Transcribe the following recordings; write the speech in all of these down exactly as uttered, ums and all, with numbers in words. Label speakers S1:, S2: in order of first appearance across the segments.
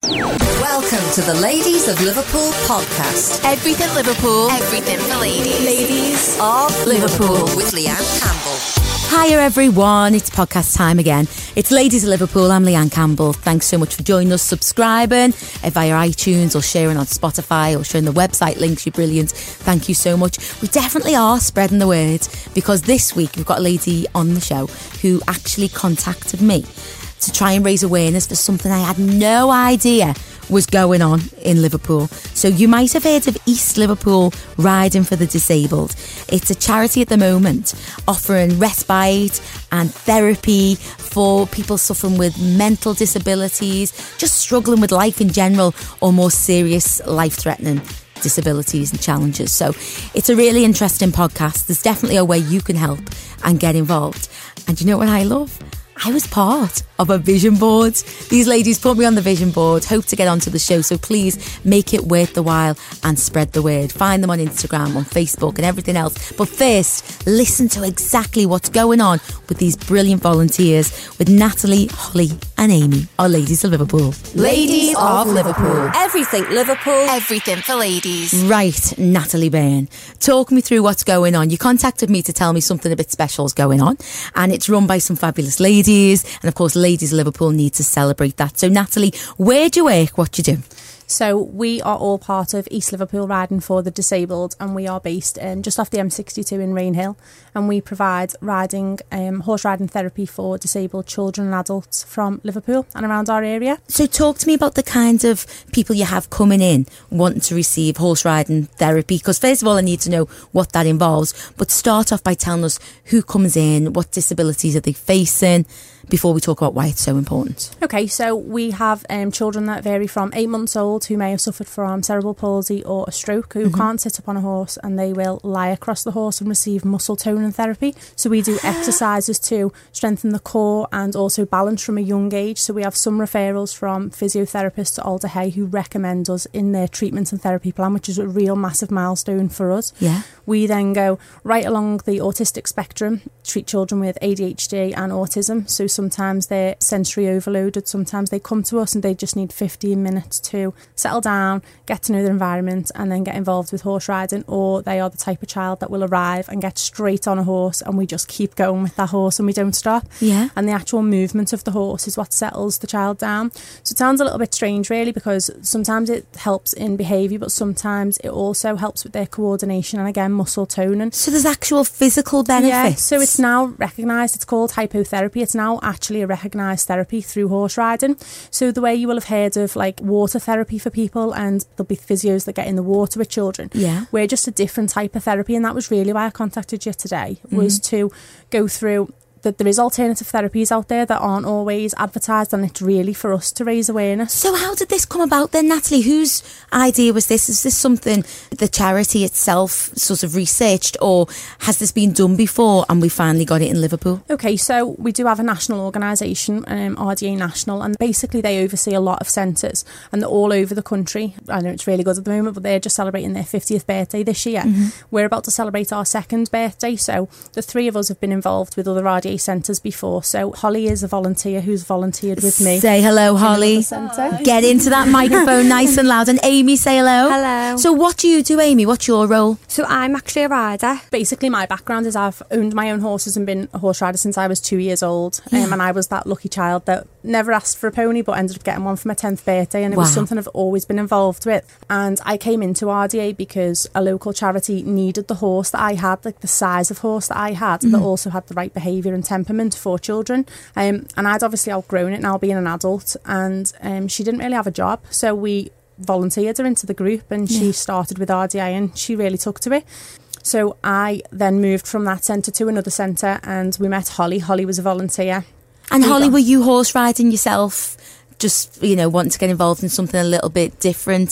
S1: Welcome to the Ladies of Liverpool podcast.
S2: Everything Liverpool, everything for ladies.
S1: Ladies of Liverpool with Leanne Campbell.
S3: Hiya everyone, it's podcast time again. It's Ladies of Liverpool, I'm Leanne Campbell. Thanks so much for joining us, subscribing via iTunes or sharing on Spotify or sharing the website links. You're brilliant. Thank you so much. We definitely are spreading the word because this week we've got a lady on the show who actually contacted me to try and raise awareness for something I had no idea was going on in Liverpool. So you might have heard of East Liverpool Riding for the Disabled. It's a charity at the moment offering respite and therapy for people suffering with mental disabilities, just struggling with life in general, or more serious life-threatening disabilities and challenges. So it's a really interesting podcast. There's definitely a way you can help and get involved. And you know what I love? I was part of a vision board. These ladies put me on the vision board, hope to get onto the show, so please make it worth the while and spread the word. Find them on Instagram, on Facebook and everything else. But first, listen to exactly what's going on with these brilliant volunteers with Natalie, Holly and Amy, our Ladies of Liverpool.
S1: Ladies of Liverpool. Everything Liverpool.
S2: Everything for ladies.
S3: Right, Natalie Byrne, talk me through what's going on. You contacted me to tell me something a bit special is going on, and it's run by some fabulous ladies. And of course, Ladies of Liverpool need to celebrate that. So Natalie, where do you work? What do you do?
S4: So we are all part of East Liverpool Riding for the Disabled, and we are based um, just off the M sixty-two in Rainhill, and we provide riding, um, horse riding therapy for disabled children and adults from Liverpool and around our area.
S3: So talk to me about the kind of people you have coming in wanting to receive horse riding therapy, because first of all I need to know what that involves, but start off by telling us who comes in, what disabilities are they facing, before we talk about why it's so important.
S4: Okay, so we have um, children that vary from eight months old who may have suffered from cerebral palsy or a stroke, who mm-hmm. can't sit up on a horse, and they will lie across the horse and receive muscle toning therapy. So we do exercises to strengthen the core and also balance from a young age. So we have some referrals from physiotherapists at Alder Hey who recommend us in their treatment and therapy plan, which is a real massive milestone for us.
S3: Yeah.
S4: We then go right along the autistic spectrum, treat children with A D H D and autism. So sometimes they're sensory overloaded, sometimes they come to us and they just need fifteen minutes to settle down, get to know their environment and then get involved with horse riding, or they are the type of child that will arrive and get straight on a horse and we just keep going with that horse and we don't stop.
S3: Yeah.
S4: And the actual movement of the horse is what settles the child down. So it sounds a little bit strange really, because sometimes it helps in behaviour, but sometimes it also helps with their coordination and again muscle toning.
S3: So there's actual physical benefits?
S4: Yeah, so it's now recognised, it's called hypotherapy. It's now actually a recognised therapy through horse riding. So the way you will have heard of like water therapy for people, and there'll be physios that get in the water with children.
S3: Yeah.
S4: We're just a different type of therapy, and that was really why I contacted you today, was mm. to go through that there is alternative therapies out there that aren't always advertised, and it's really for us to raise awareness.
S3: So how did this come about then, Natalie? Whose idea was this? Is this something the charity itself sort of researched, or has this been done before and we finally got it in Liverpool?
S4: Okay, so we do have a national organisation, um, R D A National, and basically they oversee a lot of centres and they're all over the country. I know it's really good at the moment, but they're just celebrating their fiftieth birthday this year. Mm-hmm. We're about to celebrate our second birthday, so the three of us have been involved with other R D A centres before. So Holly is a volunteer who's volunteered with me.
S3: Say hello, Holly. Get into that microphone nice and loud. And Amy, say hello.
S5: Hello.
S3: So what do you do, Amy? What's your role?
S5: So I'm actually a rider.
S4: Basically my background is I've owned my own horses and been a horse rider since I was two years old. Yeah. Um, and I was that lucky child that never asked for a pony but ended up getting one for my tenth birthday, and it wow. was something I've always been involved with. And I came into R D A because a local charity needed the horse that I had, like the size of horse that I had, mm. that also had the right behaviour and temperament for children. Um, and I'd obviously outgrown it now being an adult, and um, she didn't really have a job, so we volunteered her into the group, and yeah. she started with R D A and she really took to it. So I then moved from that centre to another centre, and we met Holly. Holly was a volunteer.
S3: And we Holly, got... were you horse riding yourself, just, you know, wanting to get involved in something a little bit different?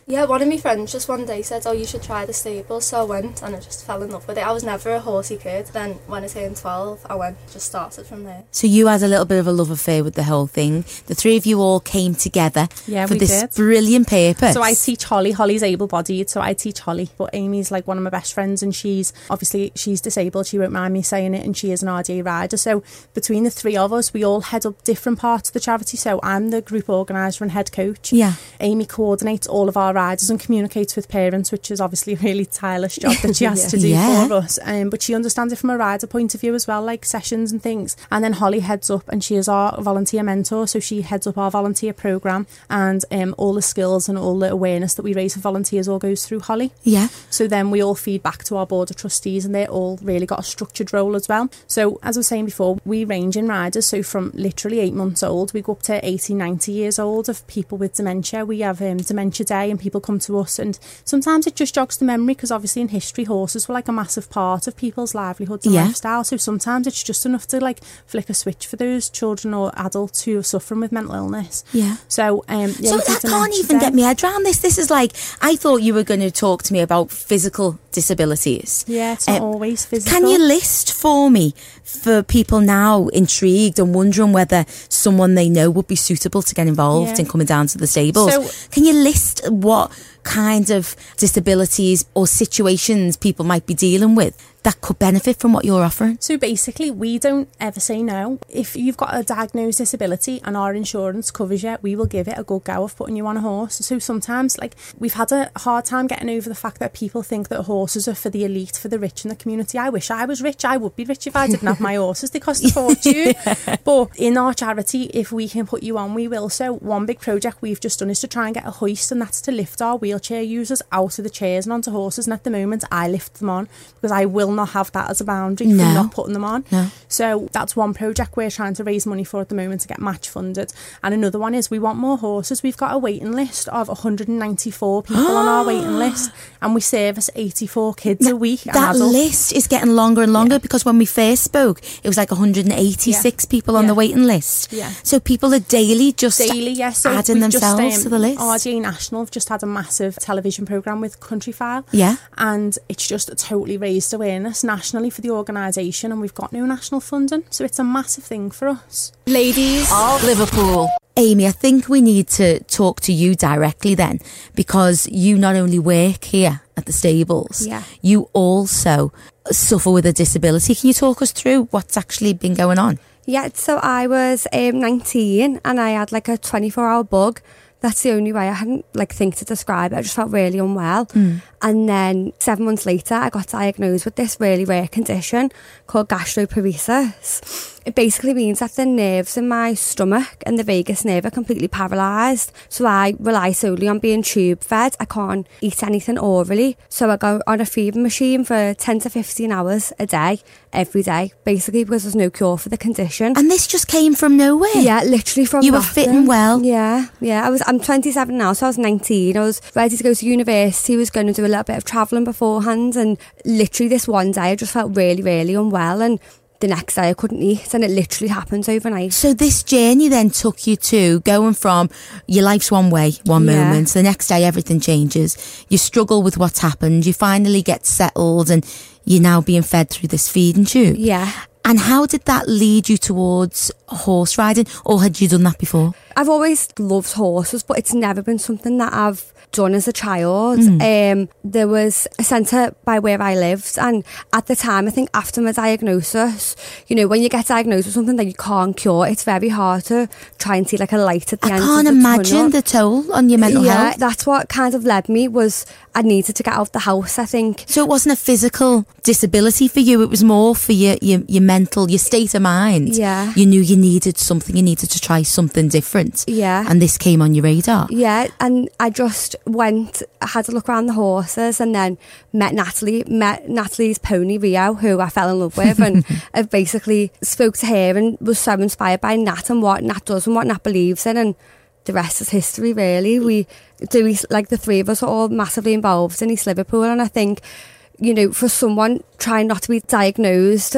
S5: Yeah, one of my friends just one day said, oh, you should try the stable. So I went and I just fell in love with it. I was never a horsey kid. Then when I turned twelve, I went, just started from there.
S3: So you had a little bit of a love affair with the whole thing. The three of you all came together
S4: yeah,
S3: for
S4: we
S3: this
S4: did.
S3: brilliant purpose.
S4: So I teach Holly. Holly's able-bodied, so I teach Holly. But Amy's like one of my best friends, and she's obviously she's disabled. She won't mind me saying it, and she is an R D A rider. So between the three of us, we all head up different parts of the charity. So I'm the group organiser and head coach.
S3: Yeah.
S4: Amy coordinates all of our riders and communicates with parents, which is obviously a really tireless job that she has
S3: yeah.
S4: to do
S3: yeah.
S4: for us. Um, but she understands it from a rider point of view as well, like sessions and things. And then Holly heads up, and she is our volunteer mentor. So she heads up our volunteer programme, and um, all the skills and all the awareness that we raise for volunteers all goes through Holly.
S3: Yeah.
S4: So then we all feed back to our board of trustees, and they're all really got a structured role as well. So as I was saying before, we range in riders. So from literally eight months old, we go up to eighty, ninety years old of people with dementia. We have um, Dementia Day, and people come to us, and sometimes it just jogs the memory, because obviously in history horses were like a massive part of people's livelihoods and
S3: yeah.
S4: lifestyle. So sometimes it's just enough to like flick a switch for those children or adults who are suffering with mental illness.
S3: Yeah.
S4: So um, yeah,
S3: so that can't even get me head around this. This is like, I thought you were going to talk to me about physical disabilities.
S4: Yeah, it's not
S3: um,
S4: always physical.
S3: Can you list for me, for people now intrigued and wondering whether someone they know would be suitable to get involved
S4: yeah.
S3: in coming down to the stables,
S4: so,
S3: can you list what kind of disabilities or situations people might be dealing with that could benefit from what you're offering?
S4: So basically, we don't ever say no. If you've got a diagnosed disability and our insurance covers you, we will give it a good go of putting you on a horse. So sometimes, like, we've had a hard time getting over the fact that people think that horses are for the elite, for the rich in the community. I wish I was rich. I would be rich if I didn't have my horses. They cost a fortune. yeah. But in our charity, if we can put you on, we will. So one big project we've just done is to try and get a hoist, and that's to lift our wheelchair users out of the chairs and onto horses. And at the moment, I lift them on, because I will not have that as a boundary
S3: no.
S4: for not putting them on.
S3: No.
S4: So that's one project we're trying to raise money for at the moment to get match funded. And another one is we want more horses. We've got a waiting list of one hundred ninety-four people on our waiting list, and we service eighty-four kids
S3: now,
S4: a week.
S3: That list is getting longer and longer yeah. because when we first spoke, it was like one hundred eighty-six yeah. people on yeah. the waiting list.
S4: Yeah.
S3: So people are daily just
S4: daily, yeah. so
S3: adding themselves
S4: just, um,
S3: to the list.
S4: R D A National have just had a massive television programme with Countryfile.
S3: Yeah.
S4: And it's just totally raised awareness nationally for the organisation, and we've got no national funding, so it's a massive thing for us.
S2: Ladies of Liverpool.
S3: Amy, I think we need to talk to you directly then, because you not only work here at the stables,
S6: yeah.
S3: you also suffer with a disability. Can you talk us through what's actually been going on?
S6: Yeah, so I was um, nineteen and I had like a twenty-four hour bug. That's the only way. I hadn't like think to describe it. I just felt really unwell.
S3: Mm.
S6: And then seven months later, I got diagnosed with this really rare condition called gastroparesis. It basically means that the nerves in my stomach and the vagus nerve are completely paralysed. So I rely solely on being tube fed. I can't eat anything orally. So I go on a feeding machine for ten to fifteen hours a day, every day, basically because there's no cure for the condition.
S3: And this just came from nowhere?
S6: Yeah, literally from
S3: You were
S6: nothing.
S3: fitting well?
S6: Yeah, yeah. I was, I'm twenty-seven now, so I was nineteen. I was ready to go to university, was going to do a little bit of travelling beforehand, and literally this one day I just felt really, really unwell, and the next day I couldn't eat, and it literally happened overnight.
S3: So this journey then took you to going from your life's one way, one
S6: Yeah.
S3: moment, the next day everything changes. You struggle with what's happened, you finally get settled, and you're now being fed through this feeding tube.
S6: Yeah.
S3: And how did that lead you towards horse riding, or had you done that before?
S6: I've always loved horses, but it's never been something that I've done as a child.
S3: Mm.
S6: Um, there was a centre by where I lived, and at the time, I think after my diagnosis, you know, when you get diagnosed with something that you can't cure, it's very hard to try and see like a light at the
S3: I
S6: end
S3: can't
S6: of the
S3: imagine
S6: tunnel.
S3: the toll on your mental
S6: yeah,
S3: health.
S6: that's what kind of led me, was I needed to get out of the house, I think.
S3: So it wasn't a physical disability for you, it was more for your, your, your mental, your state of mind.
S6: Yeah.
S3: You knew you needed something, you needed to try something different.
S6: Yeah.
S3: And this came on your radar.
S6: Yeah, and I just went, I had a look around the horses, and then met Natalie, met Natalie's pony Rio, who I fell in love with, and I basically spoke to her and was so inspired by Nat and what Nat does and what Nat believes in, and the rest is history, really. We do, we, like the three of us are all massively involved in East Liverpool, and I think, you know, for someone trying not to be diagnosed and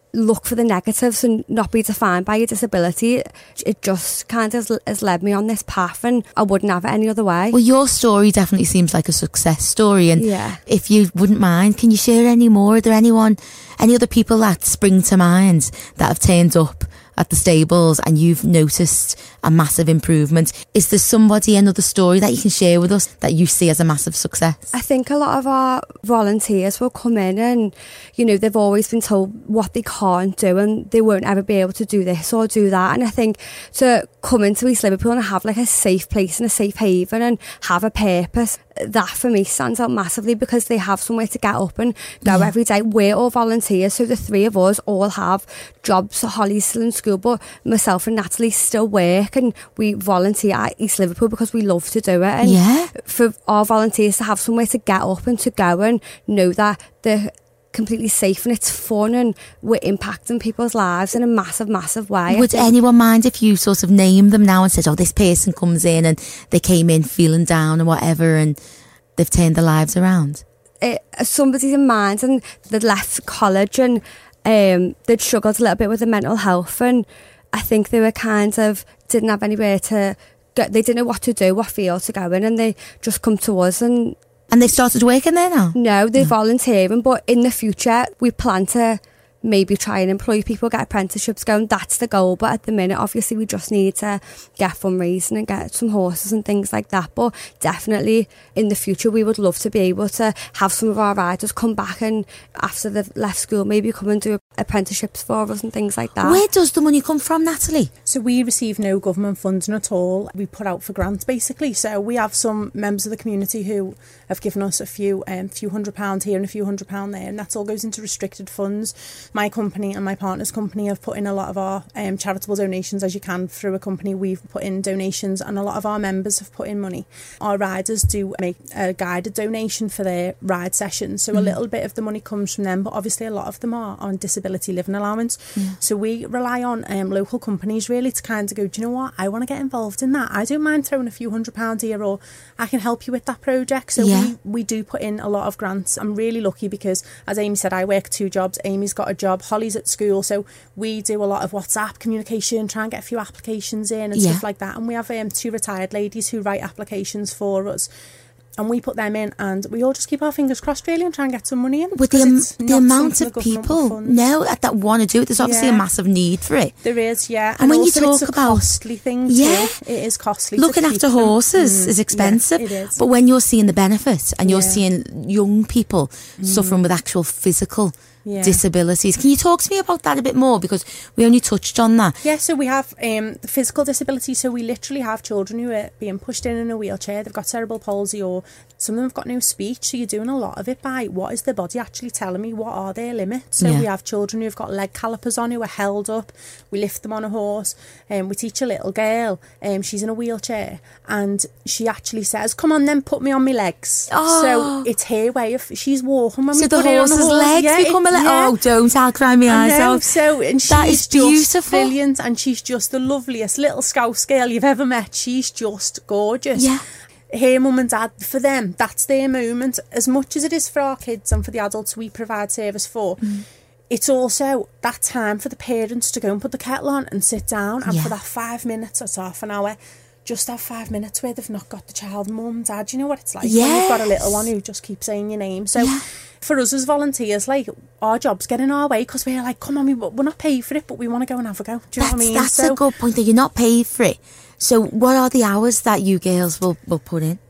S6: look for the negatives and not be defined by your disability. It just kind of has led me on this path, and I wouldn't have it any other way.
S3: Well, your story definitely seems like a success story, and
S6: yeah.
S3: if you wouldn't mind, can you share any more? Are there anyone, any other people that spring to mind that have turned up at the stables and you've noticed a massive improvement? Is there somebody, another story that you can share with us that you see as a massive success?
S6: I think a lot of our volunteers will come in and, you know, they've always been told what they can't do and they won't ever be able to do this or do that. And I think to come into East Liverpool and have like a safe place and a safe haven and have a purpose, that for me stands out massively because they have somewhere to get up and go yeah. every day. We're all volunteers, so the three of us all have jobs. So Holly's still in school, but myself and Natalie still work, and we volunteer at East Liverpool because we love to do it. And
S3: yeah.
S6: for our volunteers to have somewhere to get up and to go and know that they're completely safe and it's fun and we're impacting people's lives in a massive, massive way.
S3: Would anyone mind if you sort of name them now and said, oh, this person comes in and they came in feeling down and whatever and they've turned their lives around?
S6: It, somebody's in mind and they'd left college and um, they'd struggled a little bit with the mental health, and I think they were kind of didn't have anywhere to go. They didn't know what to do, what field to go in, and they just come to us. And
S3: And they started working there now?
S6: No, they're no. volunteering, but in the future we plan to maybe try and employ people, get apprenticeships going. That's the goal, but at the minute obviously we just need to get fundraising and get some horses and things like that. But definitely in the future we would love to be able to have some of our riders come back and after they've left school maybe come and do apprenticeships for us and things like that.
S3: Where does the money come from, Natalie?
S4: So we receive no government funding at all. We put out for grants basically. So we have some members of the community who have given us a few um, few hundred pounds here and a few hundred pound there, and that all goes into restricted funds. My company and my partner's company have put in a lot of our um, charitable donations, as you can through a company. We've put in donations and a lot of our members have put in money. Our riders do make a guided donation for their ride sessions, so mm. a little bit of the money comes from them, but obviously a lot of them are on disability living allowance. Yeah. So we rely on um, local companies really to kind of go, do you know what, I want to get involved in that. I don't mind throwing a few hundred pounds here, or I can help you with that project. So yeah. we, we do put in a lot of grants. I'm really lucky because, as Amy said, I work two jobs. Amy's got a job, Holly's at school, so we do a lot of WhatsApp communication, try and get a few applications in and yeah. stuff like that. And we have um, two retired ladies who write applications for us, and we put them in, and we all just keep our fingers crossed really and try and get some money in.
S3: With the, um, the amount of people now that want to do it, there's obviously
S4: yeah.
S3: a massive need for it.
S4: There is, yeah.
S3: And, and when
S4: also
S3: you talk
S4: it's a
S3: about
S4: costly thing
S3: yeah,
S4: too. It is costly.
S3: Looking after horses mm, is expensive,
S4: yeah, it is.
S3: But when you're seeing the benefit and you're
S4: yeah.
S3: seeing young people mm. suffering with actual physical yeah. disabilities, can you talk to me about that a bit more, because we only touched on that?
S4: Yeah, so we have um, the physical disability, so we literally have children who are being pushed in in a wheelchair. They've got cerebral palsy, or some of them have got no speech, so you're doing a lot of it by what is the body actually telling me, what are their limits. So yeah. we have children who've got leg calipers on who are held up, we lift them on a horse, and um, we teach a little girl, um, she's in a wheelchair, and she actually says, come on then, put me on my legs.
S3: Oh.
S4: So it's her way of, she's walking when
S3: so
S4: we
S3: the
S4: put her on the
S3: horse's
S4: horse.
S3: legs
S4: yeah,
S3: become
S4: it,
S3: a little,
S4: yeah.
S3: oh don't, I'll cry my eyes out.
S4: So, and she's
S3: that is beautiful.
S4: Just brilliant, and she's just the loveliest little Scouse girl you've ever met. She's just gorgeous.
S3: Yeah.
S4: Her mum and dad, for them, that's their moment. As much as it is for our kids and for the adults we provide service for, mm. it's also that time for the parents to go and put the kettle on and sit down, and yeah. for that five minutes or half an hour, just have five minutes where they've not got the child, mum, dad. You know what it's like
S3: yes.
S4: when you've got a little one who just keeps saying your name. So
S3: yeah.
S4: for us as volunteers, like, our jobs get in our way because we're like, come on, we, we're not paid for it, but we want to go and have a go. Do you
S3: that's,
S4: know what I mean?
S3: That's
S4: so,
S3: a good point, that you're not paid for it. So what are the hours that you girls will, will put in?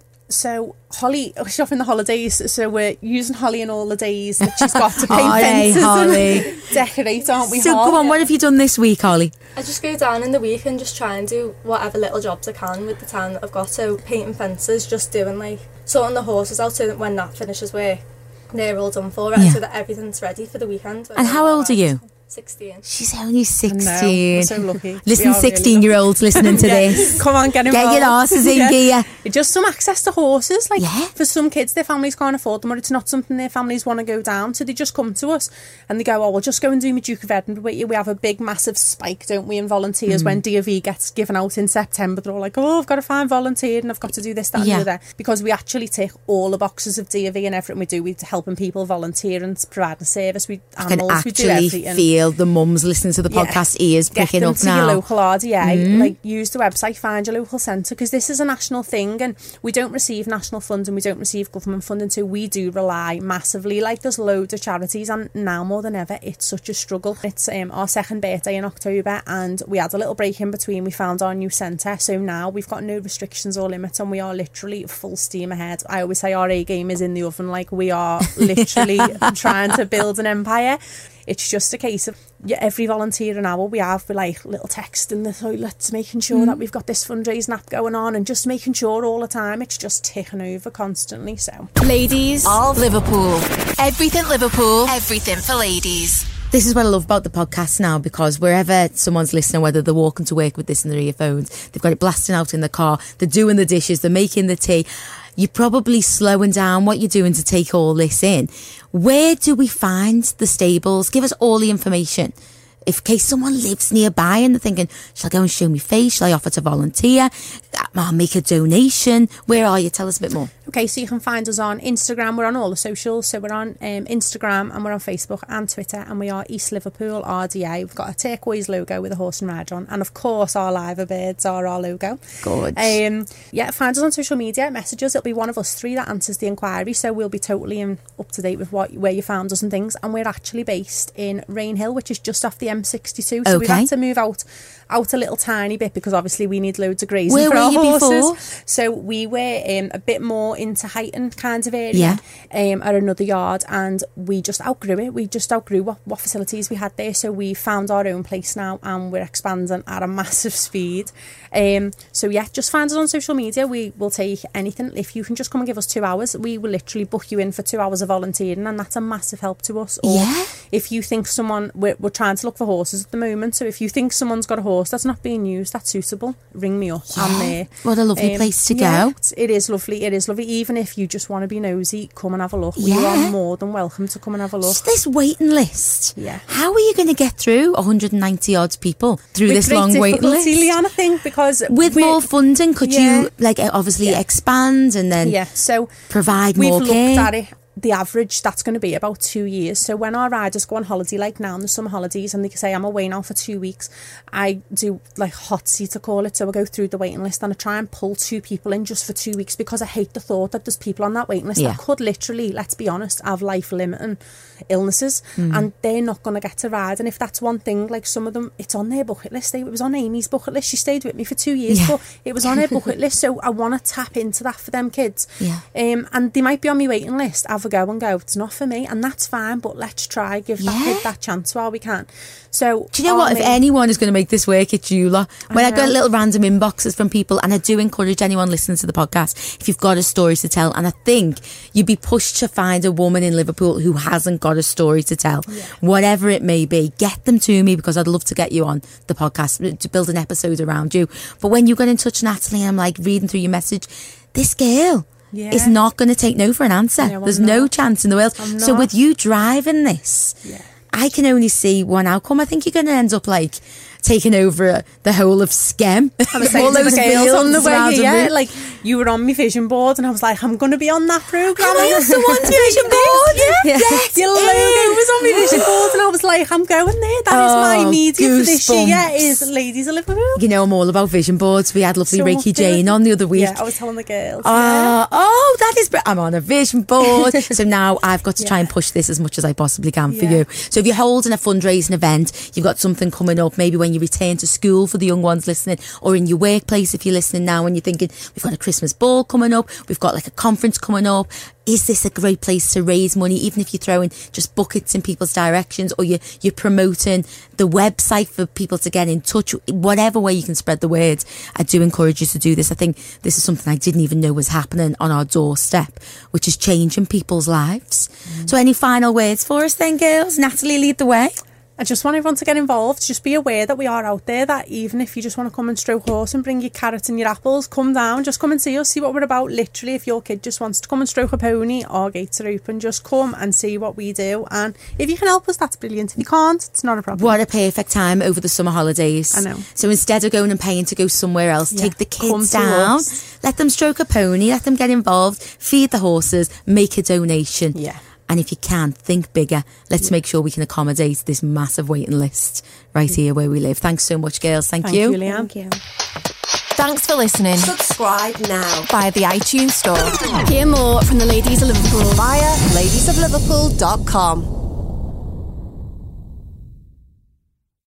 S4: So Holly, she's off in the holidays, so we're using Holly in all the days that she's got to paint
S3: oh,
S4: fences
S3: Holly.
S4: and decorate, aren't we?
S3: So
S4: Holly?
S3: go on, what have you done this week, Holly?
S5: I just go down in the week and just try and do whatever little jobs I can with the time that I've got. So painting fences, just doing like sorting the horses out so that when that finishes work, they're all done for it, yeah. so that everything's ready for the weekend.
S3: And how old are you?
S5: sixteen.
S3: She's only sixteen.
S4: No, we're so lucky.
S3: Listen, sixteen-year-olds really listening to
S4: yeah.
S3: this.
S4: Come on, get involved.
S3: Get your horses in
S4: yeah.
S3: gear.
S4: Just some access to horses. Like,
S3: yeah.
S4: for some kids, their families can't afford them, or it's not something their families want to go down, so they just come to us and they go, oh, we'll just go and do my Duke of Edinburgh with you. We have a big, massive spike, don't we, in volunteers. Mm. When D O V gets given out in September, they're all like, oh, I've got to find volunteers and I've got to do this, that, yeah. and the other. Because we actually tick all the boxes of D O V and everything we do. We're helping people volunteer and providing service. We animals,
S3: I can
S4: we do
S3: actually
S4: everything.
S3: feel the mums listening to the podcast yeah. ears
S4: Get
S3: picking
S4: them
S3: up
S4: to
S3: now.
S4: Your local R D A,
S3: mm.
S4: like use the website, find your local centre, because this is a national thing and we don't receive national funding, we don't receive government funding, so we do rely massively. Like, there's loads of charities, and now more than ever it's such a struggle. It's um, our second birthday in October and we had a little break in between. We found our new centre, so now we've got no restrictions or limits and we are literally full steam ahead. I always say our A game is in the oven. Like, we are literally trying to build an empire. It's just a case of yeah, every volunteer an hour we have, with like little text in the toilets, making sure mm. that we've got this fundraising app going on, and just making sure all the time it's just ticking over constantly. So,
S2: ladies
S1: of Liverpool, everything Liverpool, everything for ladies.
S3: This is what I love about the podcast now, because wherever someone's listening, whether they're walking to work with this in their earphones, they've got it blasting out in the car, they're doing the dishes, they're making the tea, you're probably slowing down what you're doing to take all this in. Where do we find the stables? Give us all the information. If in case someone lives nearby and they're thinking, shall I go and show me face? Shall I offer to volunteer? I'll make a donation. Where are you? Tell us a bit more.
S4: Okay, so you can find us on Instagram. We're on all the socials. So we're on um, Instagram and we're on Facebook and Twitter, and we are East Liverpool R D A. We've got a turquoise logo with a horse and ride on. And of course, our liver birds are our logo.
S3: Good.
S4: Um, yeah, find us on social media, message us. It'll be one of us three that answers the inquiry. So we'll be totally in, up to date with what where you found us and things. And we're actually based in Rainhill, which is just off the M sixty-two. So
S3: okay.
S4: we've had to move out out a little tiny bit because obviously we need loads of grazing
S3: Where
S4: for
S3: were
S4: our
S3: you
S4: horses.
S3: Before?
S4: So we were um, a bit more into Heighton kind of area,
S3: yeah.
S4: um, at another yard, and we just outgrew it. We just outgrew what, what facilities we had there. So we found our own place now and we're expanding at a massive speed. Um, so yeah, just find us on social media. We will take anything. If you can just come and give us two hours, we will literally book you in for two hours of volunteering, and that's a massive help to us. Or
S3: yeah.
S4: if you think someone, we're, we're trying to look for horses at the moment, so if you think someone's got a horse that's not being used, that's suitable, ring me up.
S3: Yeah.
S4: I'm there.
S3: What a lovely
S4: um,
S3: place to
S4: yeah,
S3: go.
S4: It is lovely. It is lovely. Even if you just want to be nosy, come and have a look.
S3: Yeah.
S4: You are more than welcome to come and have a look.
S3: Just this waiting list.
S4: Yeah.
S3: How are you going to get through one hundred ninety odd people through
S4: With
S3: this
S4: great
S3: long waiting list?
S4: Leanne, I think, because
S3: with more funding, could
S4: yeah.
S3: you like obviously
S4: yeah.
S3: expand and then
S4: yeah. so
S3: provide
S4: we've
S3: more
S4: looked
S3: care?
S4: at it. The average, that's going to be about two years. So when our riders go on holiday, like now in the summer holidays, and they say, I'm away now for two weeks, I do like hot seat to call it. So I go through the waiting list and I try and pull two people in just for two weeks because I hate the thought that there's people on that waiting list
S3: yeah.
S4: that could literally, let's be honest, have life-limiting illnesses mm. and they're not going to get to ride. And if that's one thing, like some of them, it's on their bucket list. It was on Amy's bucket list. She stayed with me for two years, yeah. but it was on her bucket list. So I want to tap into that for them kids.
S3: Yeah.
S4: Um, and they might be on my waiting list. Have a go and go, it's not for me, and that's fine, but let's try give
S3: yeah.
S4: that kid that chance while we can. So
S3: do you know what, if anyone is going to make this work, it's you lot. When I, I get little random inboxes from people, and I do encourage anyone listening to the podcast, if you've got a story to tell, and I think you'd be pushed to find a woman in Liverpool who hasn't got a story to tell, yeah. whatever it may be, get them to me, because I'd love to get you on the podcast to build an episode around you. But when you got in touch, Natalie, and I'm like reading through your message, this girl
S4: Yeah.
S3: is not going to take no for an answer.
S4: No,
S3: There's
S4: not.
S3: no chance in the world. So with you driving this,
S4: yeah.
S3: I can only see one outcome. I think you're going to end up like taking over the whole of Skem.
S4: I was saying
S3: all
S4: to
S3: those
S4: the girls on the way
S3: fields
S4: here,
S3: around
S4: yeah, like you were on my vision board, and I was like, I'm going to be on that programme.
S3: Am I also on the vision board?
S4: Yeah,
S3: Yes.
S4: your logo was on my vision board, and I was like, I'm going there. That is my
S3: Oh,
S4: media for this
S3: goosebumps.
S4: year. Is Ladies of Liverpool.
S3: You know, I'm all about vision boards. We had lovely
S4: So
S3: Reiki
S4: good.
S3: Jane on the other week.
S4: Yeah, I was telling the girls.
S3: Uh,
S4: yeah.
S3: Oh, that is... Br- I'm on a vision board. So now I've got to try
S4: Yeah.
S3: and push this as much as I possibly can for
S4: Yeah.
S3: you. So if you're holding a fundraising event, you've got something coming up, maybe when you return to school for the young ones listening, or in your workplace if you're listening now and you're thinking, we've got a Christmas ball coming up, we've got like a conference coming up. Is this a great place to raise money, even if you're throwing just buckets in people's directions, or you're, you're promoting the website for people to get in touch, whatever way you can spread the word. I do encourage you to do this. I think this is something I didn't even know was happening on our doorstep, which is changing people's lives. Mm. So any final words for us then, girls? Natalie, lead the way.
S4: I just want everyone to get involved. Just be aware that we are out there, that even if you just want to come and stroke horse and bring your carrots and your apples, come down, just come and see us, see what we're about. Literally, if your kid just wants to come and stroke a pony, our gates are open. Just come and see what we do. And if you can help us, that's brilliant. If you can't, it's not a problem.
S3: What a perfect time over the summer holidays.
S4: I know.
S3: So instead of going and paying to go somewhere else,
S4: Yeah.
S3: take the
S4: Come
S3: kids
S4: to
S3: down,
S4: us.
S3: let them stroke a pony, let them get involved, feed the horses, make a donation.
S4: Yeah.
S3: And if you can, think bigger. Let's make sure we can accommodate this massive waiting list right here where we live. Thanks so much, girls. Thank,
S4: Thank
S3: you.
S4: you, Leanne.
S6: Thank you.
S2: Thanks for listening
S1: Subscribe now
S2: via the iTunes store.
S7: Hear more from the Ladies of Liverpool
S1: via ladies of liverpool dot com.